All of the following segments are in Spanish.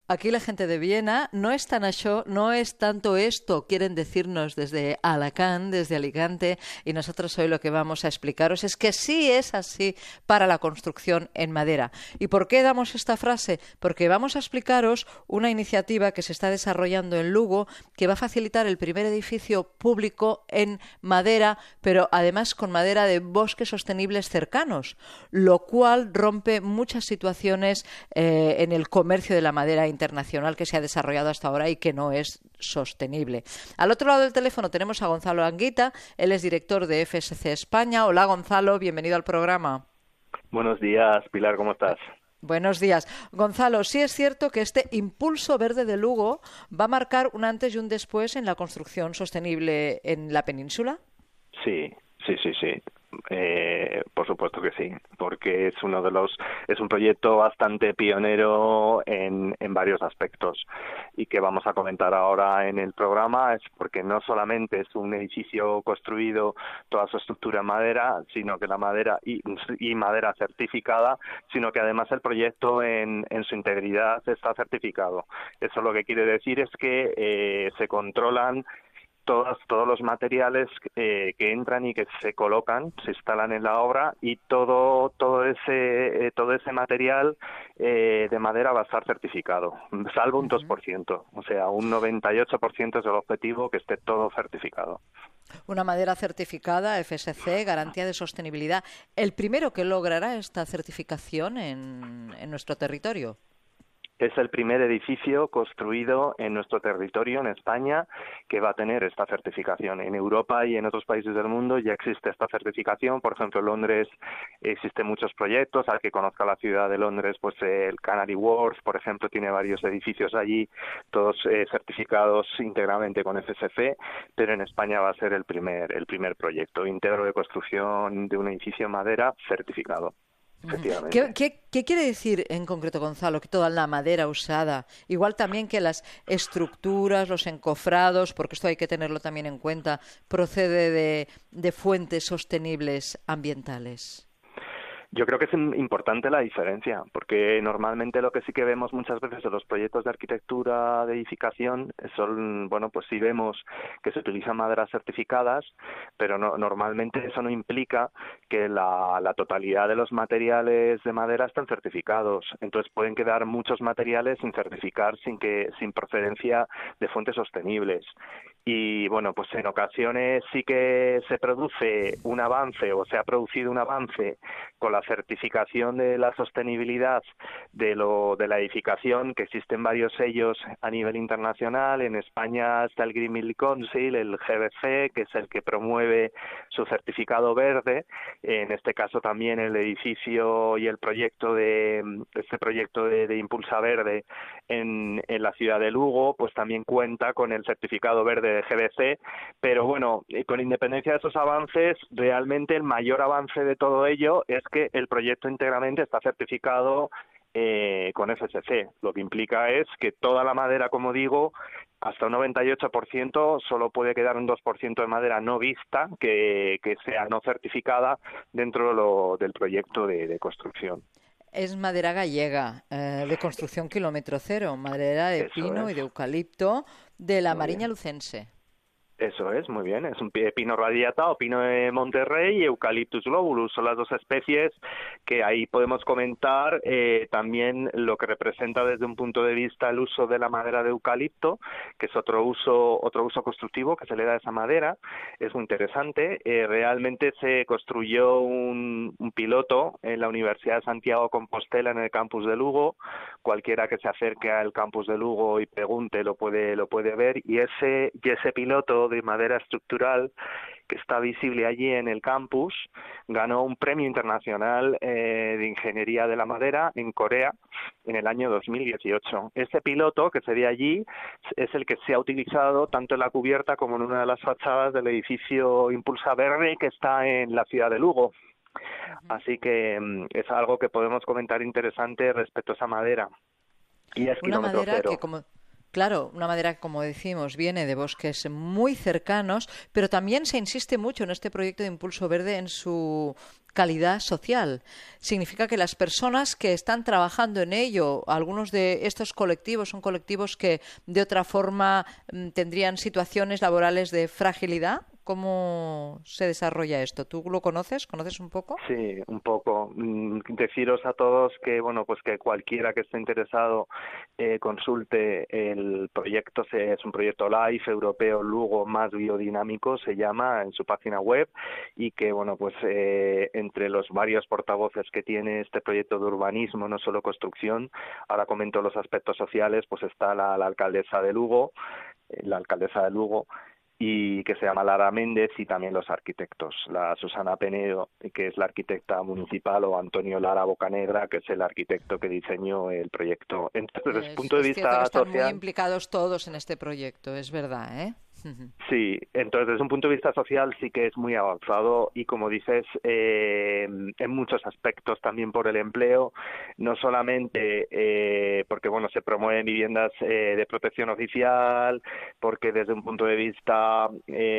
Aquí la gente de Viena no es tan això, no es tanto esto, quieren decirnos desde Alacant, desde Alicante, y nosotros hoy lo que vamos a explicaros es que sí es así para la construcción en madera. ¿Y por qué damos esta frase? Porque vamos a explicaros una iniciativa que se está desarrollando en Lugo que va a facilitar el primer edificio público en madera, pero además con madera de bosques sostenibles cercanos, lo cual rompe muchas situaciones en el comercio de la madera internacional que se ha desarrollado hasta ahora y que no es sostenible. Al otro lado del teléfono tenemos a Gonzalo Anguita, él es director de FSC España. Hola Gonzalo, bienvenido al programa. Buenos días, Pilar, ¿cómo estás? Buenos días. Gonzalo, sí es cierto que este impulso verde de Lugo va a marcar un antes y un después en la construcción sostenible en la península. Sí. Por supuesto que sí, porque es un proyecto bastante pionero en varios aspectos y que vamos a comentar ahora en el programa. Es porque no solamente es un edificio construido toda su estructura en madera, sino que la madera y madera certificada, sino que además el proyecto en su integridad está certificado. Eso lo que quiere decir es que se controlan todos los materiales que entran y que se colocan, se instalan en la obra, y todo ese material de madera va a estar certificado, salvo un 2%, o sea, un 98% es el objetivo, que esté todo certificado. Una madera certificada, FSC, garantía de sostenibilidad. ¿El primero que logrará esta certificación en nuestro territorio? Es el primer edificio construido en nuestro territorio, en España, que va a tener esta certificación. En Europa y en otros países del mundo ya existe esta certificación. Por ejemplo, en Londres existen muchos proyectos. Al que conozca la ciudad de Londres, pues el Canary Wharf, por ejemplo, tiene varios edificios allí, todos certificados íntegramente con FSC, pero en España va a ser el primer proyecto íntegro de construcción de un edificio en madera certificado. ¿Qué quiere decir en concreto, Gonzalo, que toda la madera usada, igual también que las estructuras, los encofrados, porque esto hay que tenerlo también en cuenta, procede de fuentes sostenibles ambientales? Yo creo que es importante la diferencia, porque normalmente lo que sí que vemos muchas veces en los proyectos de arquitectura de edificación son, bueno, pues sí vemos que se utilizan maderas certificadas, pero normalmente eso no implica que la totalidad de los materiales de madera estén certificados. Entonces pueden quedar muchos materiales sin certificar, sin procedencia de fuentes sostenibles. Y bueno, pues en ocasiones sí que se produce un avance, o se ha producido un avance con la certificación de la sostenibilidad de la edificación, que existen varios sellos a nivel internacional. En España está el Green Building Council, el GBC, que es el que promueve su certificado verde. En este caso también el edificio y el proyecto de Impulsa Verde en la ciudad de Lugo, pues también cuenta con el certificado verde de GBC, pero bueno, con independencia de esos avances, realmente el mayor avance de todo ello es que el proyecto íntegramente está certificado con FSC. Lo que implica es que toda la madera, como digo, hasta un 98%, solo puede quedar un 2% de madera no vista que sea no certificada dentro del proyecto de construcción. Es madera gallega, de construcción kilómetro cero, madera de pino y de eucalipto de la Mariña Lucense. Eso es, muy bien. Es un pino radiata o pino de Monterrey y Eucalyptus globulus. Son las dos especies que ahí podemos comentar también lo que representa desde un punto de vista el uso de la madera de eucalipto, que es otro uso constructivo que se le da a esa madera. Es muy interesante. Realmente se construyó un piloto en la Universidad de Santiago de Compostela, en el campus de Lugo. Cualquiera que se acerque al campus de Lugo y pregunte lo puede ver, y ese piloto de madera estructural que está visible allí en el campus ganó un premio internacional de ingeniería de la madera en Corea en el año 2018. Este piloto que se ve allí es el que se ha utilizado tanto en la cubierta como en una de las fachadas del edificio Impulsa Verde, que está en la ciudad de Lugo. Así que es algo que podemos comentar interesante respecto a esa madera. Y es Una kilómetro madera cero. que, Claro, una madera que, como decimos, viene de bosques muy cercanos, pero también se insiste mucho en este proyecto de Impulso Verde en su calidad social. Significa que las personas que están trabajando en ello, algunos de estos colectivos son colectivos que de otra forma tendrían situaciones laborales de fragilidad. ¿Cómo se desarrolla esto? ¿Tú lo conoces? ¿Conoces un poco? Sí, un poco. Deciros a todos que, bueno, pues que cualquiera que esté interesado consulte el proyecto. Es un proyecto LIFE europeo Lugo más biodinámico, se llama, en su página web, y que, bueno, pues entre los varios portavoces que tiene este proyecto de urbanismo, no solo construcción, ahora comento los aspectos sociales, pues está la alcaldesa de Lugo, y que se llama Lara Méndez, y también los arquitectos, la Susana Penedo, que es la arquitecta municipal, o Antonio Lara Bocanegra, que es el arquitecto que diseñó el proyecto. Entonces, desde el punto de Es cierto que vista están muy social, implicados todos en este proyecto, es verdad, ¿eh? sí, entonces desde un punto de vista social sí que es muy avanzado y, como dices, en muchos aspectos, también por el empleo, no solamente porque, bueno, se promueven viviendas de protección oficial, porque desde un punto de vista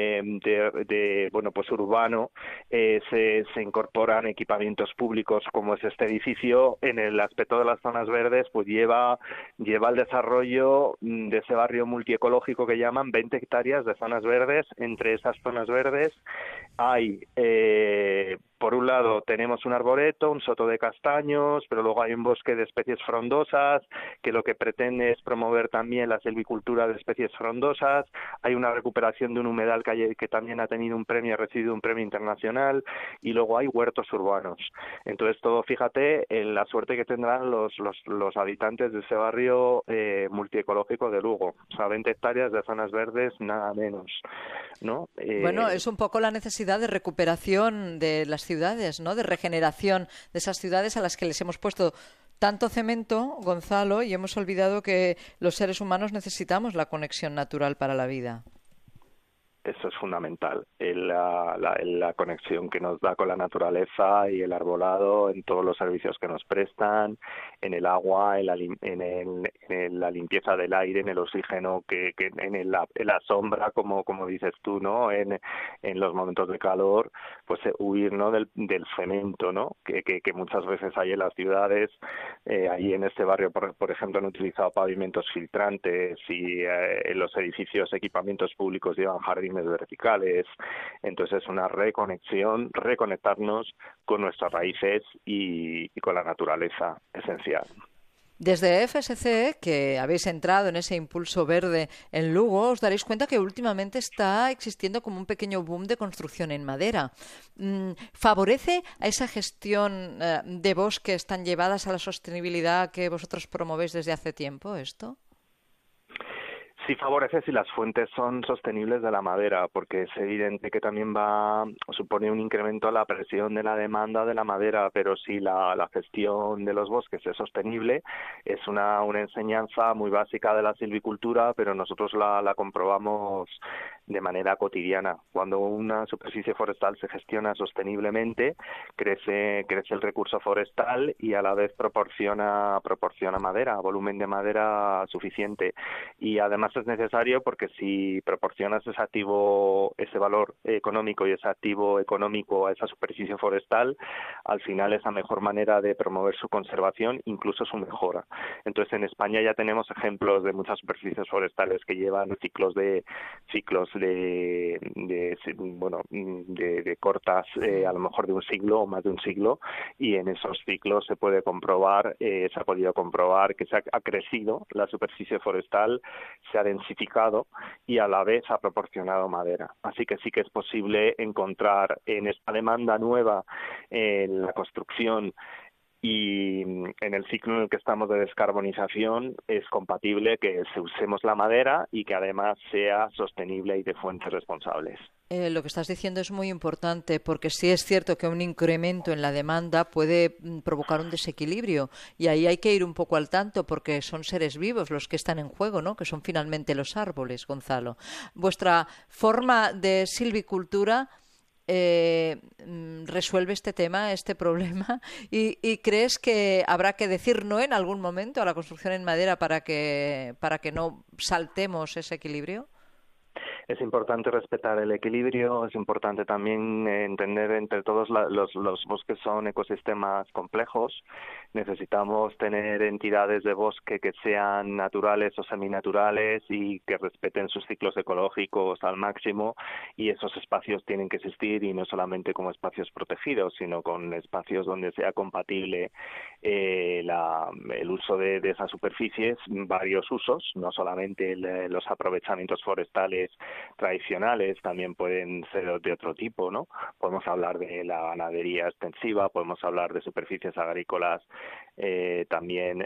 bueno, pues urbano, se incorporan equipamientos públicos como es este edificio. En el aspecto de las zonas verdes, pues lleva el desarrollo de ese barrio multiecológico que llaman 20 hectáreas de zonas verdes. Entre esas zonas verdes hay, por un lado, tenemos un arboreto, un soto de castaños, pero luego hay un bosque de especies frondosas que lo que pretende es promover también la silvicultura de especies frondosas. Hay una recuperación de un humedal que también ha tenido un premio, ha recibido un premio internacional, y luego hay huertos urbanos. Entonces, todo, fíjate en la suerte que tendrán los habitantes de ese barrio multiecológico de Lugo. O sea, 20 hectáreas de zonas verdes, nada menos, ¿no? Bueno, es un poco la necesidad de recuperación de las ciudades, ¿no? De regeneración de esas ciudades a las que les hemos puesto tanto cemento, Gonzalo, y hemos olvidado que los seres humanos necesitamos la conexión natural para la vida. Eso es fundamental, la conexión que nos da con la naturaleza y el arbolado en todos los servicios que nos prestan, en el agua, en la limpieza del aire, en el oxígeno, en la sombra, como dices tú, ¿no? En los momentos de calor, pues huir, ¿no? del cemento, ¿no? Que muchas veces hay en las ciudades. Ahí en este barrio, por ejemplo, han utilizado pavimentos filtrantes, y en los edificios, equipamientos públicos llevan jardines verticales. Entonces es una reconectarnos con nuestras raíces y con la naturaleza, esencial. Desde FSC, que habéis entrado en ese impulso verde en Lugo, os daréis cuenta que últimamente está existiendo como un pequeño boom de construcción en madera. ¿Favorece a esa gestión de bosques tan llevadas a la sostenibilidad que vosotros promovéis desde hace tiempo esto? Sí favorece si las fuentes son sostenibles de la madera, porque es evidente que también supone un incremento a la presión de la demanda de la madera, pero si la gestión de los bosques es sostenible, es una enseñanza muy básica de la silvicultura, pero nosotros la comprobamos de manera cotidiana. Cuando una superficie forestal se gestiona sosteniblemente, crece el recurso forestal y a la vez proporciona madera, volumen de madera suficiente. Y además es necesario porque si proporcionas ese valor económico y ese activo económico a esa superficie forestal, al final es la mejor manera de promover su conservación, incluso su mejora. Entonces, en España ya tenemos ejemplos de muchas superficies forestales que llevan ciclos de cortas, a lo mejor de un siglo o más de un siglo, y en esos ciclos se ha podido comprobar que ha crecido la superficie forestal, se ha densificado y a la vez ha proporcionado madera. Así que sí que es posible encontrar en esta demanda nueva en la construcción y en el ciclo en el que estamos de descarbonización, es compatible que se usemos la madera y que además sea sostenible y de fuentes responsables. Lo que estás diciendo es muy importante, porque sí es cierto que un incremento en la demanda puede provocar un desequilibrio, y ahí hay que ir un poco al tanto, porque son seres vivos los que están en juego, ¿no? Que son finalmente los árboles, Gonzalo. Vuestra forma de silvicultura resuelve este tema, este problema? ¿Y crees que habrá que decir no en algún momento a la construcción en madera para que no saltemos ese equilibrio? Es importante respetar el equilibrio, es importante también entender entre todos los bosques son ecosistemas complejos. Necesitamos tener entidades de bosque que sean naturales o seminaturales y que respeten sus ciclos ecológicos al máximo, y esos espacios tienen que existir, y no solamente como espacios protegidos, sino con espacios donde sea compatible el uso de esas superficies, varios usos, no solamente los aprovechamientos forestales tradicionales, también pueden ser de otro tipo, ¿no? Podemos hablar de la ganadería extensiva, podemos hablar de superficies agrícolas también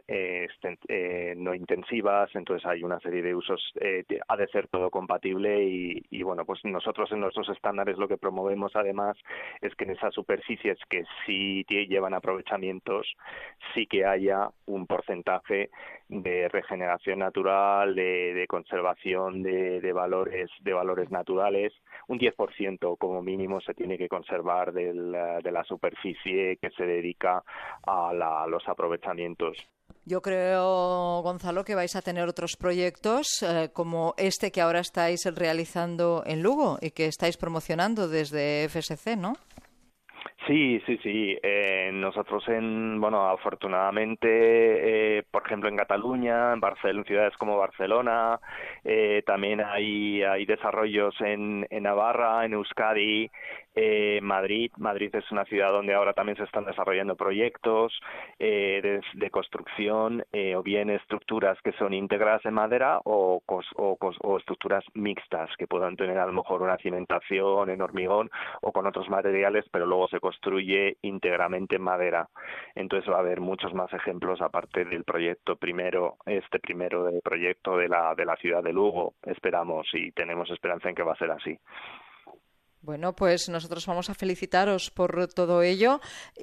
no intensivas. Entonces hay una serie de usos, ha de ser todo compatible, y bueno, pues nosotros en nuestros estándares lo que promovemos además es que en esas superficies que sí llevan aprovechamientos, sí que haya un porcentaje de regeneración natural, de conservación de valores naturales. Un 10% como mínimo se tiene que conservar de la superficie que se dedica a los aprovechamientos. Yo creo, Gonzalo, que vais a tener otros proyectos como este que ahora estáis realizando en Lugo y que estáis promocionando desde FSC, ¿no? Sí. Nosotros afortunadamente, por ejemplo, en Cataluña, en ciudades como Barcelona, también hay desarrollos en Navarra, en Euskadi, Madrid es una ciudad donde ahora también se están desarrollando proyectos de construcción, o bien estructuras que son íntegras en madera o estructuras mixtas que puedan tener a lo mejor una cimentación en hormigón o con otros materiales, pero luego se construye íntegramente en madera. Entonces va a haber muchos más ejemplos aparte del proyecto primero del proyecto de la ciudad de Lugo, esperamos, y tenemos esperanza en que va a ser así. Bueno, pues nosotros vamos a felicitaros por todo ello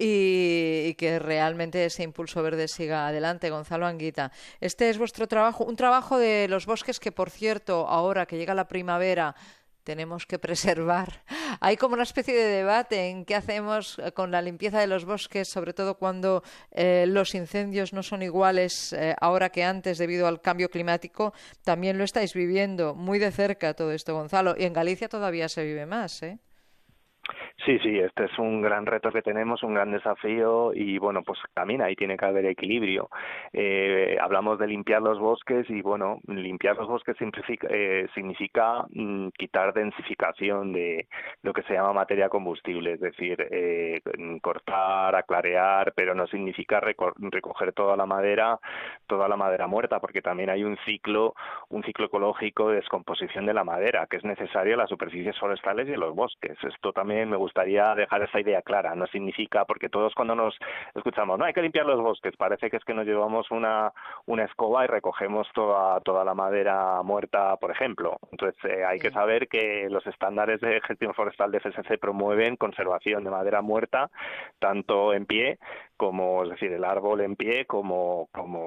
y que realmente ese impulso verde siga adelante. Gonzalo Anguita, este es vuestro trabajo, un trabajo de los bosques que, por cierto, ahora que llega la primavera, tenemos que preservar. Hay como una especie de debate en qué hacemos con la limpieza de los bosques, sobre todo cuando los incendios no son iguales ahora que antes debido al cambio climático. También lo estáis viviendo muy de cerca todo esto, Gonzalo, y en Galicia todavía se vive más, ¿eh? Sí, este es un gran reto que tenemos, un gran desafío, y bueno, pues también ahí tiene que haber equilibrio. Hablamos de limpiar los bosques y bueno, limpiar los bosques significa quitar densificación de lo que se llama materia combustible, es decir, cortar, aclarear, pero no significa recoger toda la madera muerta, porque también hay un ciclo ecológico de descomposición de la madera que es necesario en las superficies forestales y en los bosques. Esto también me gustaría dejar esa idea clara. No significa, porque todos cuando nos escuchamos, no hay que limpiar los bosques, parece que es que nos llevamos una escoba y recogemos toda la madera muerta, por ejemplo. Entonces hay que saber que los estándares de gestión forestal de FSC promueven conservación de madera muerta, tanto en pie como, es decir, el árbol en pie como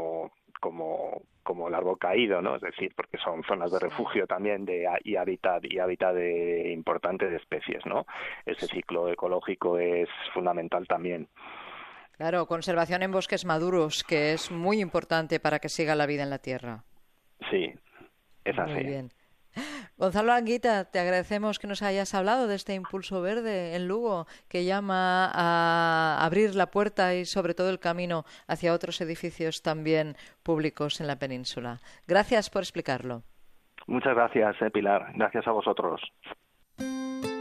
el árbol caído, ¿no? Es decir, porque son zonas de refugio también y hábitat importante de especies, ¿no? Ese ciclo ecológico es fundamental también. Claro, conservación en bosques maduros, que es muy importante para que siga la vida en la tierra. Sí, es así. Muy bien. Gonzalo Anguita, te agradecemos que nos hayas hablado de este impulso verde en Lugo que llama a abrir la puerta y sobre todo el camino hacia otros edificios también públicos en la península. Gracias por explicarlo. Muchas gracias, Pilar. Gracias a vosotros.